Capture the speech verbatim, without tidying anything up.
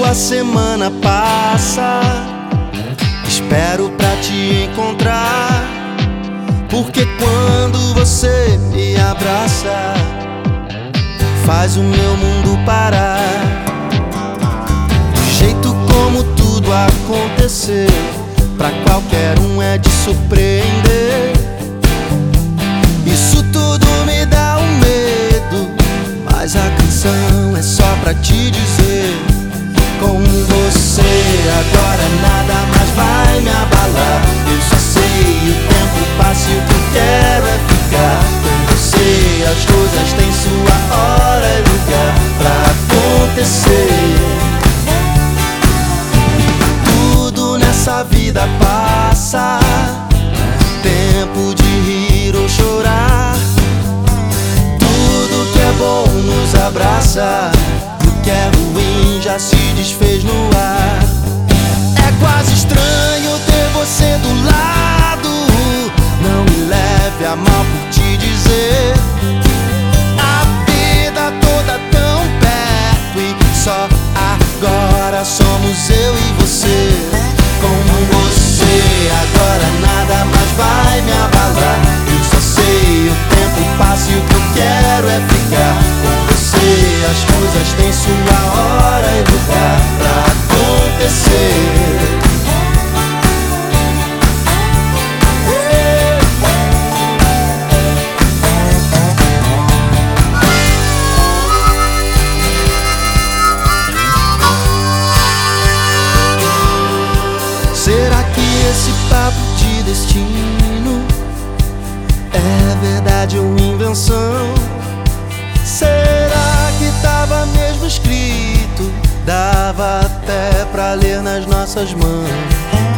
a semana passa, espero pra te encontrar, porque quando você me abraça, faz o meu mundo parar. Do jeito como tudo aconteceu, pra qualquer um é de surpreender. Isso tudo me dá um medo, mas a canção é só pra te dizer: com você agora nada mais vai me abalar. Eu só sei, o tempo passa e o que eu quero é ficar com você. As coisas têm sua hora e lugar pra acontecer. Tudo nessa vida passa, tempo de rir ou chorar. Tudo que é bom nos abraça, o que é ruim já se desfez no ar. É quase estranho ter você do lado, não me leve a mal por te dizer. A vida toda tão perto e só agora somos eu e você. Com você agora nada mais vai me abalar. Eu só sei, o tempo passa e o que eu quero é ficar com você. As coisas têm sua hora e lugar pra acontecer. Será que esse papo de destino é verdade ou invenção? Será que tava mesmo escrito? Dava até pra ler nas nossas mãos.